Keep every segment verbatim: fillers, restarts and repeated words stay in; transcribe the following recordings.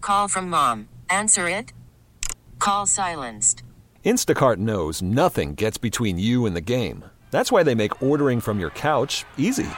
Call from mom. Answer it. Call silenced. Instacart knows nothing gets between you and the game. That's why they make ordering from your couch easy.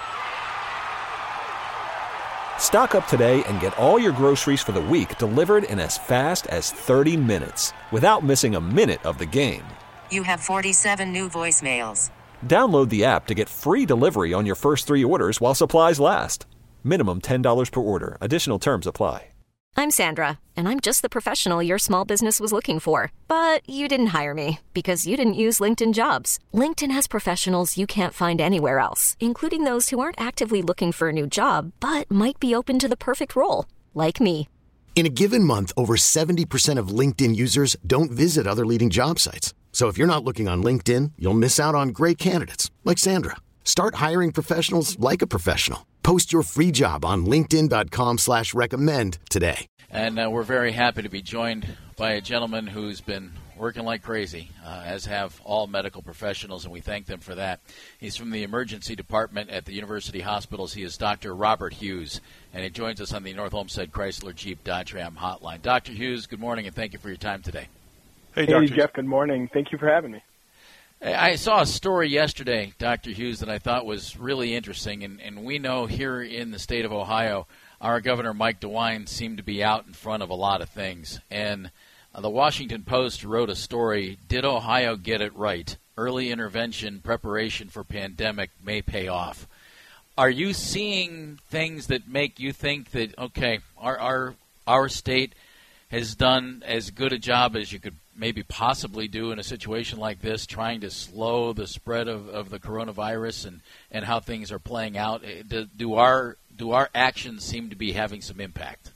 Stock up today and get all your groceries for the week delivered in as fast as thirty minutes without missing a minute of the game. You have forty-seven new voicemails. Download the app to get free delivery on your first three orders while supplies last. Minimum ten dollars per order. Additional terms apply. I'm Sandra, and I'm just the professional your small business was looking for. But you didn't hire me because you didn't use LinkedIn Jobs. LinkedIn has professionals you can't find anywhere else, including those who aren't actively looking for a new job, but might be open to the perfect role, like me. In a given month, over seventy percent of LinkedIn users don't visit other leading job sites. So if you're not looking on LinkedIn, you'll miss out on great candidates like Sandra. Start hiring professionals like a professional. Post your free job on linkedin.com slash recommend today. And uh, we're very happy to be joined by a gentleman who's been working like crazy, uh, as have all medical professionals, and we thank them for that. He's from the emergency department at the University Hospitals. He is Doctor Robert Hughes, and he joins us on the North Olmsted Chrysler Jeep Dodge Ram hotline. Doctor Hughes, good morning, and thank you for your time today. Hey, hey Jeff, good morning. Thank you for having me. I saw a story yesterday, Doctor Hughes, that I thought was really interesting, and, and we know here in the state of Ohio, our Governor Mike DeWine seemed to be out in front of a lot of things. And uh, the Washington Post wrote a story, Did Ohio Get It Right? Early intervention preparation for pandemic may pay off. Are you seeing things that make you think that, okay, our our, our state has done as good a job as you could maybe possibly do in a situation like this, trying to slow the spread of, of the coronavirus and, and how things are playing out? Do, do our do our actions seem to be having some impact?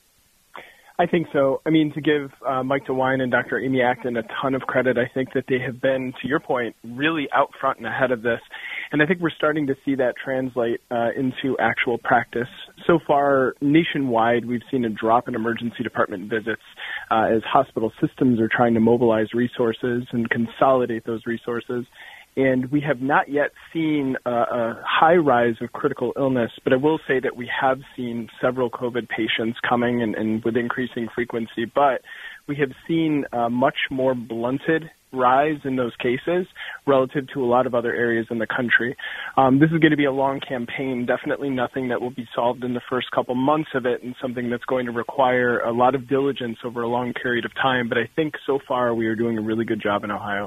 I think so. I mean, to give uh, Mike DeWine and Doctor Amy Acton a ton of credit, I think that they have been, to your point, really out front and ahead of this. And I think we're starting to see that translate uh, into actual practice. So far, nationwide, we've seen a drop in emergency department visits uh, as hospital systems are trying to mobilize resources and consolidate those resources. And we have not yet seen a, a high rise of critical illness, but I will say that we have seen several COVID patients coming and, and with increasing frequency, but we have seen a much more blunted rise in those cases relative to a lot of other areas in the country. Um, this is going to be a long campaign, definitely nothing that will be solved in the first couple months of it, and something that's going to require a lot of diligence over a long period of time. But I think so far we are doing a really good job in Ohio.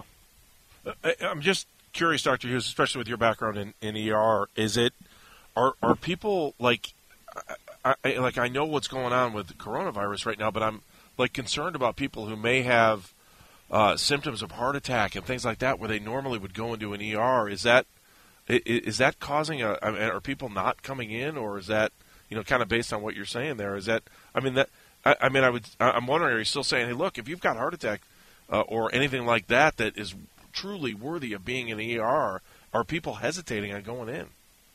I'm just curious, Doctor Hughes, especially with your background in, in E R, is it, are are people like, I, I, like I know what's going on with the coronavirus right now, but I'm like concerned about people who may have uh, symptoms of heart attack and things like that, where they normally would go into an E R. Is that is that causing a? I mean, are people not coming in, or is that, you know, kind of based on what you're saying there? Is that? I mean that. I, I mean, I would. I'm wondering, are you still saying, hey, look, if you've got a heart attack uh, or anything like that that is truly worthy of being in the E R, are people hesitating on going in?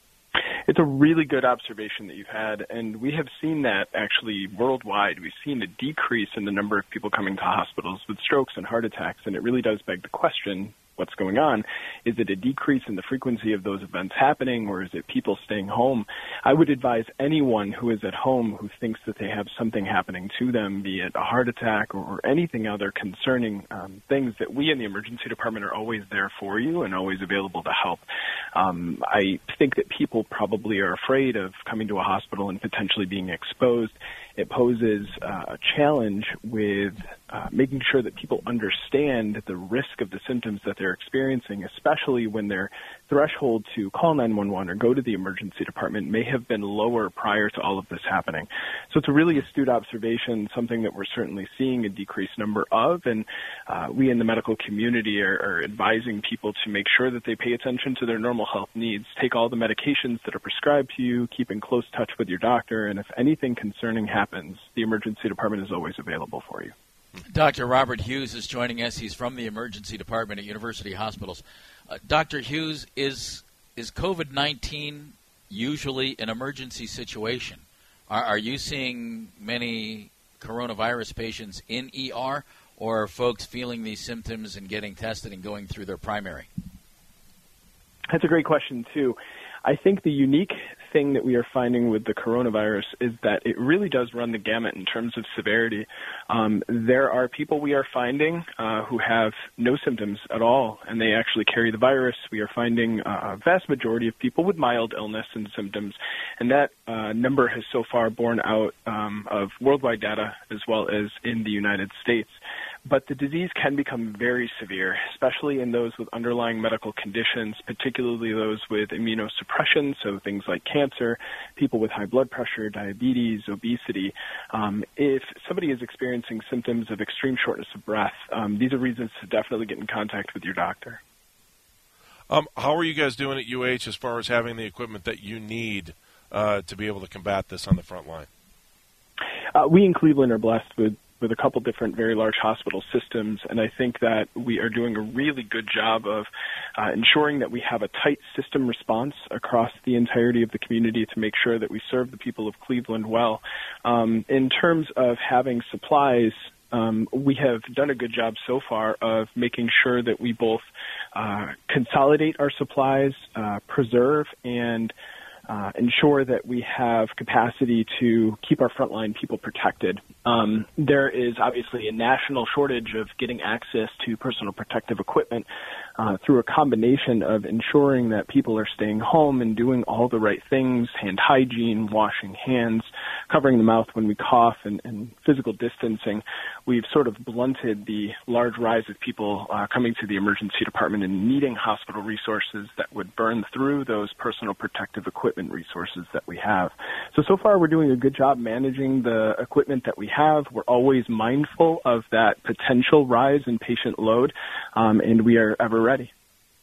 It's a really good observation that you've had, and we have seen that actually worldwide. We've seen a decrease in the number of people coming to hospitals with strokes and heart attacks, and it really does beg the question, what's going on? Is it a decrease in the frequency of those events happening, or is it people staying home? I would advise anyone who is at home who thinks that they have something happening to them, be it a heart attack or, or anything other concerning um, things, that we in the emergency department are always there for you and always available to help. Um, I think that people probably are afraid of coming to a hospital and potentially being exposed. It poses uh, a challenge with uh, making sure that people understand the risk of the symptoms that they're experiencing, especially when their threshold to call nine one one or go to the emergency department may have been lower prior to all of this happening. So it's a really astute observation, something that we're certainly seeing a decreased number of, and uh, we in the medical community are, are advising people to make sure that they pay attention to their normal health needs, take all the medications that are prescribed to you, keep in close touch with your doctor, and if anything concerning happens, the emergency department is always available for you. Doctor Robert Hughes is joining us. He's from the emergency department at University Hospitals. Uh, Doctor Hughes, is is COVID nineteen usually an emergency situation? Are, are you seeing many coronavirus patients in E R, or are folks feeling these symptoms and getting tested and going through their primary? That's a great question, too. I think the unique thing that we are finding with the coronavirus is that it really does run the gamut in terms of severity. Um, there are people we are finding uh, who have no symptoms at all, and they actually carry the virus. We are finding uh, a vast majority of people with mild illness and symptoms, and that uh, number has so far borne out um, of worldwide data as well as in the United States. But the disease can become very severe, especially in those with underlying medical conditions, particularly those with immunosuppression, so things like cancer, people with high blood pressure, diabetes, obesity. Um, if somebody is experiencing symptoms of extreme shortness of breath, um, these are reasons to definitely get in contact with your doctor. Um, how are you guys doing at U H as far as having the equipment that you need uh, to be able to combat this on the front line? Uh, we in Cleveland are blessed with with a couple different very large hospital systems, and I think that we are doing a really good job of uh, ensuring that we have a tight system response across the entirety of the community to make sure that we serve the people of Cleveland well. Um, in terms of having supplies, um, we have done a good job so far of making sure that we both uh, consolidate our supplies, uh, preserve, and Uh, ensure that we have capacity to keep our frontline people protected. Um, there is obviously a national shortage of getting access to personal protective equipment uh, through a combination of ensuring that people are staying home and doing all the right things, hand hygiene, washing hands, covering the mouth when we cough, and, and physical distancing. We've sort of blunted the large rise of people uh, coming to the emergency department and needing hospital resources that would burn through those personal protective equipment resources that we have. So, so far we're doing a good job managing the equipment that we have. We're always mindful of that potential rise in patient load, um, and we are ever ready.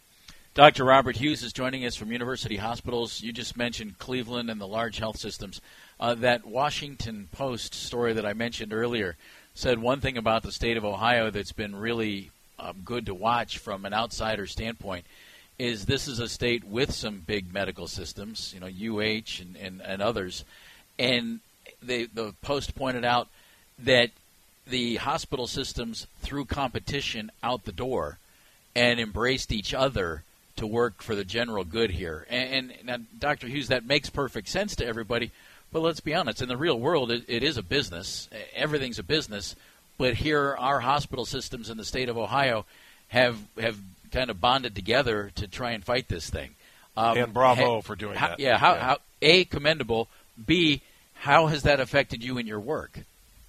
Doctor Robert Hughes is joining us from University Hospitals. You just mentioned Cleveland and the large health systems. Uh, that Washington Post story that I mentioned earlier said one thing about the state of Ohio that's been really um, good to watch from an outsider standpoint is this is a state with some big medical systems, you know, U H and, and, and others. And they, the Post pointed out that the hospital systems threw competition out the door and embraced each other to work for the general good here. And, and now, Doctor Hughes, that makes perfect sense to everybody. But let's be honest, in the real world, it, it is a business. Everything's a business. But here, our hospital systems in the state of Ohio have have kind of bonded together to try and fight this thing. Um, and bravo ha, for doing how, that. Yeah, how, yeah. how A, commendable, B, how has that affected you in your work?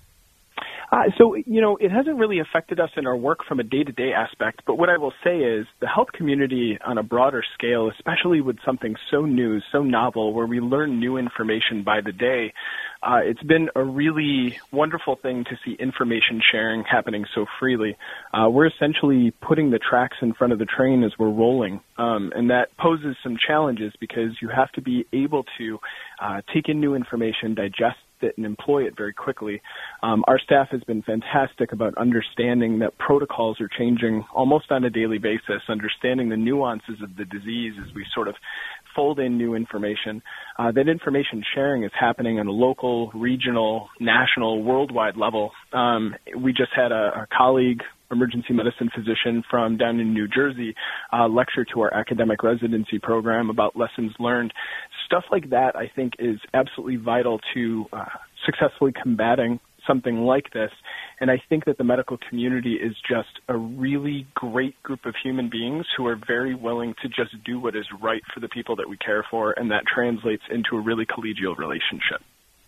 Uh, so, you know, it hasn't really affected us in our work from a day-to-day aspect, but what I will say is the health community on a broader scale, especially with something so new, so novel, where we learn new information by the day, uh, it's been a really wonderful thing to see information sharing happening so freely. Uh, we're essentially putting the tracks in front of the train as we're rolling, um, and that poses some challenges because you have to be able to uh, take in new information, digest it, and employ it very quickly. Um, our staff has been fantastic about understanding that protocols are changing almost on a daily basis, understanding the nuances of the disease as we sort of fold in new information. Uh, that information sharing is happening on a local, regional, national, worldwide level. Um, we just had a, a colleague, emergency medicine physician from down in New Jersey, uh, lecture to our academic residency program about lessons learned. Stuff like that, I think, is absolutely vital to uh, successfully combating something like this. And I think that the medical community is just a really great group of human beings who are very willing to just do what is right for the people that we care for, and that translates into a really collegial relationship.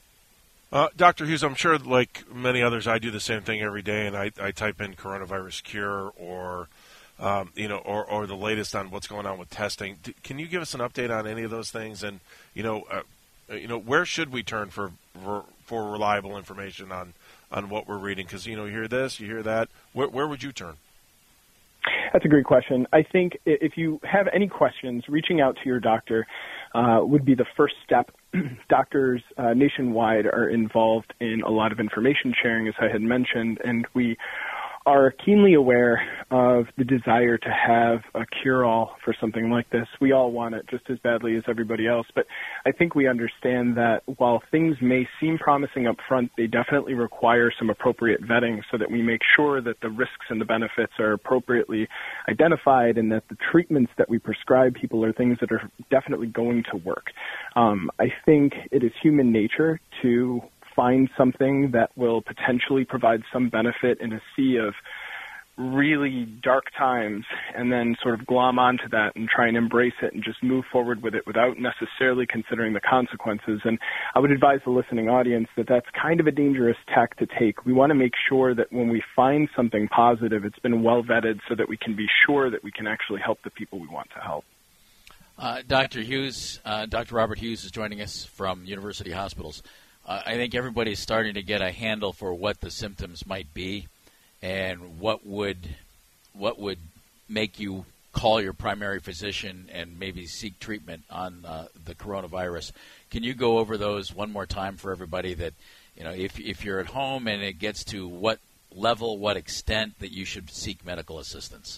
Uh, Doctor Hughes, I'm sure like many others, I do the same thing every day, and I, I type in coronavirus cure or, um, you know, or, or the latest on what's going on with testing. D- can you give us an update on any of those things? And, you know, uh, you know, where should we turn for for, for reliable information on, on what we're reading? Because, you know, you hear this, you hear that. Where, where would you turn? That's a great question. I think if you have any questions, reaching out to your doctor uh, would be the first step. Doctors uh, nationwide are involved in a lot of information sharing, as I had mentioned, and we are keenly aware of the desire to have a cure-all for something like this. We all want it just as badly as everybody else, but I think we understand that while things may seem promising up front, they definitely require some appropriate vetting so that we make sure that the risks and the benefits are appropriately identified and that the treatments that we prescribe people are things that are definitely going to work. Um, I think it is human nature to find something that will potentially provide some benefit in a sea of really dark times and then sort of glom onto that and try and embrace it and just move forward with it without necessarily considering the consequences. And I would advise the listening audience that that's kind of a dangerous tack to take. We want to make sure that when we find something positive, it's been well vetted so that we can be sure that we can actually help the people we want to help. Uh, Doctor Hughes, uh, Doctor Robert Hughes is joining us from University Hospitals. Uh, I think everybody's starting to get a handle for what the symptoms might be and what would what would make you call your primary physician and maybe seek treatment on uh, the coronavirus. Can you go over those one more time for everybody that, you know, if if you're at home and it gets to what level, what extent that you should seek medical assistance?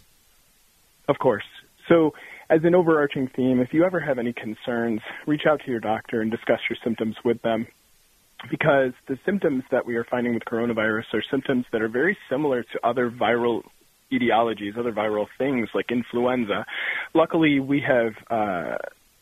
Of course. So as an overarching theme, if you ever have any concerns, reach out to your doctor and discuss your symptoms with them. Because the symptoms that we are finding with coronavirus are symptoms that are very similar to other viral etiologies, other viral things like influenza. Luckily, we have uh,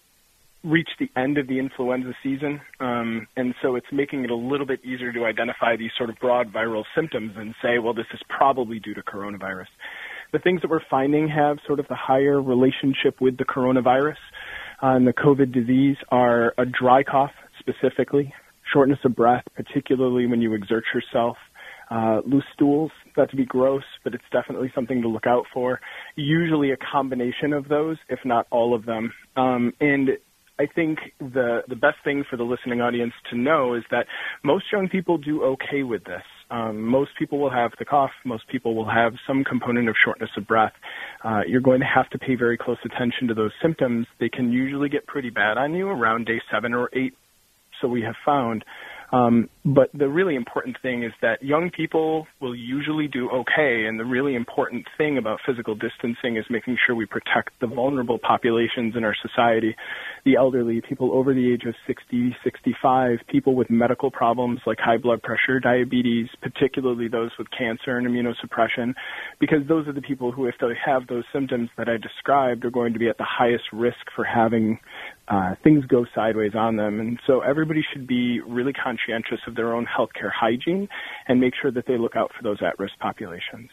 reached the end of the influenza season, um, and so it's making it a little bit easier to identify these sort of broad viral symptoms and say, well, this is probably due to coronavirus. The things that we're finding have sort of the higher relationship with the coronavirus uh, and the COVID disease are a dry cough specifically, shortness of breath, particularly when you exert yourself, uh, loose stools, not to be gross, but it's definitely something to look out for. Usually a combination of those, if not all of them. Um, and I think the, the best thing for the listening audience to know is that most young people do okay with this. Um, most people will have the cough. Most people will have some component of shortness of breath. Uh, you're going to have to pay very close attention to those symptoms. They can usually get pretty bad on you around day seven or eight. So we have found. Um, but the really important thing is that young people will usually do okay, and the really important thing about physical distancing is making sure we protect the vulnerable populations in our society, the elderly, people over the age of sixty, sixty-five, people with medical problems like high blood pressure, diabetes, particularly those with cancer and immunosuppression, because those are the people who, if they have those symptoms that I described, are going to be at the highest risk for having uh, things go sideways on them. And so everybody should be really conscientious of their own healthcare hygiene and make sure that they look out for those at-risk populations.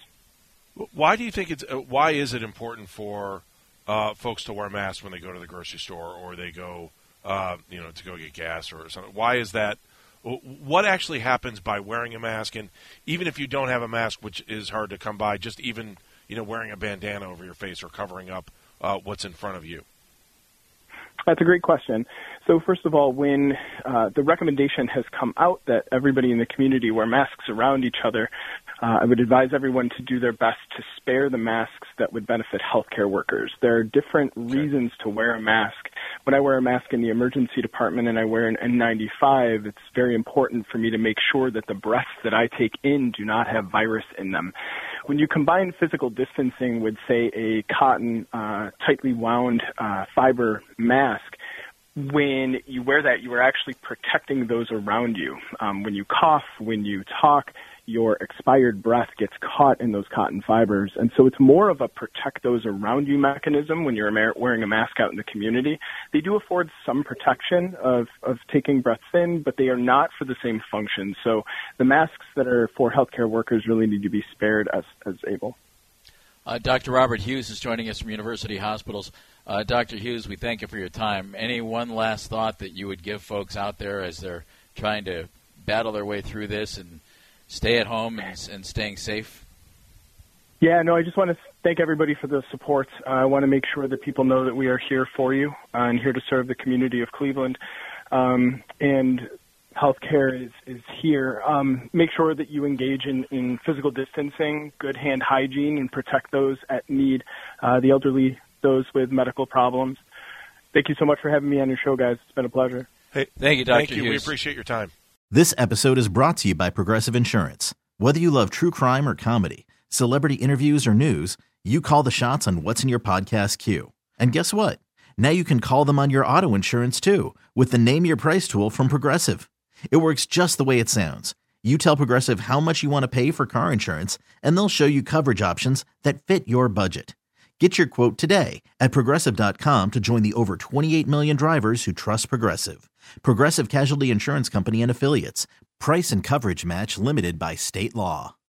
Why do you think it's? Uh, why is it important for uh, folks to wear masks when they go to the grocery store or they go, uh, you know, to go get gas or something? Why is that? What actually happens by wearing a mask? And even if you don't have a mask, which is hard to come by, just even, you know, wearing a bandana over your face or covering up uh, what's in front of you. That's a great question. So first of all, when uh, the recommendation has come out that everybody in the community wear masks around each other, uh, I would advise everyone to do their best to spare the masks that would benefit healthcare workers. There are different reasons to wear a mask. When I wear a mask in the emergency department and I wear an N ninety-five, it's very important for me to make sure that the breaths that I take in do not have virus in them. When you combine physical distancing with, say, a cotton, uh, tightly wound uh, fiber mask, when you wear that, you are actually protecting those around you. Um, when you cough, when you talk, your expired breath gets caught in those cotton fibers. And so it's more of a protect those around you mechanism when you're wearing a mask out in the community. They do afford some protection of, of taking breaths in, but they are not for the same function. So the masks that are for healthcare workers really need to be spared as, as able. Uh, Doctor Robert Hughes is joining us from University Hospitals. Uh, Doctor Hughes, we thank you for your time. Any one last thought that you would give folks out there as they're trying to battle their way through this and stay at home and, and staying safe? Yeah, no, I just want to thank everybody for the support. Uh, I want to make sure that people know that we are here for you uh, and here to serve the community of Cleveland. Um, and healthcare is, is here. Um, make sure that you engage in, in physical distancing, good hand hygiene, and protect those at need, uh, the elderly, those with medical problems. Thank you so much for having me on your show, guys. It's been a pleasure. Hey, thank you, Doctor Thank you. Hughes. We appreciate your time. This episode is brought to you by Progressive Insurance. Whether you love true crime or comedy, Celebrity interviews or news, you call the shots on what's in your podcast queue. And guess what? Now you can call them on your auto insurance too with the Name Your Price tool from Progressive. It works just the way it sounds. You tell Progressive how much you want to pay for car insurance, and they'll show you coverage options that fit your budget. Get your quote today at Progressive dot com to join the over twenty-eight million drivers who trust Progressive. Progressive Casualty Insurance Company and Affiliates. Price and coverage match limited by state law.